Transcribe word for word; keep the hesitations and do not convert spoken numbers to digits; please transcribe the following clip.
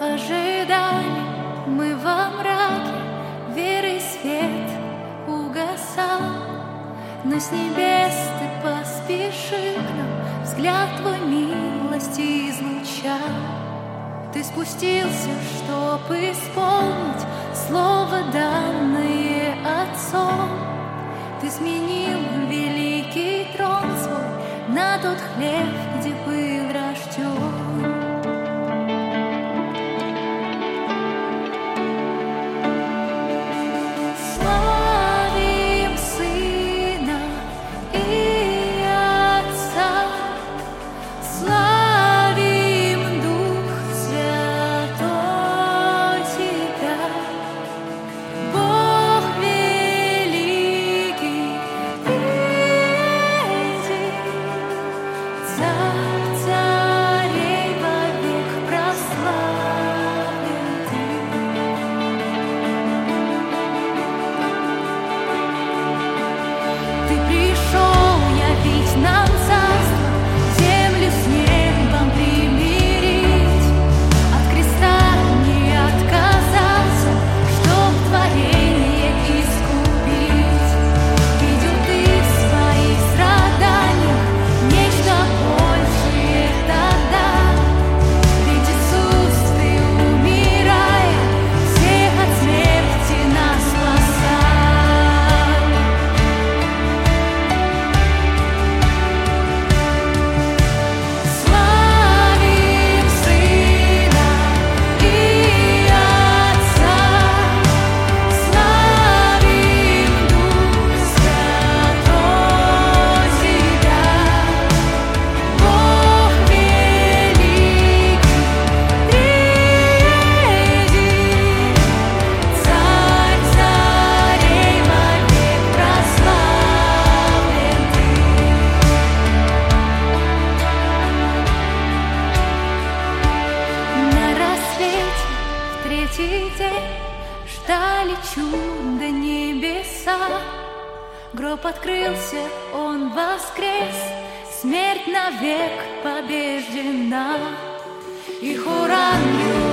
ожидали мы во мраке, веры свет угасал, но с небес ты поспешил к нам, взгляд твой милости излучал. Ты спустился, чтоб исполнить слово, данное Отцом. Ты сменил великий трон свой на тот хлеб, где был рожден. Третий день ждали чудо небеса. Гроб открылся, он воскрес, смерть навек побеждена. И хор ангелов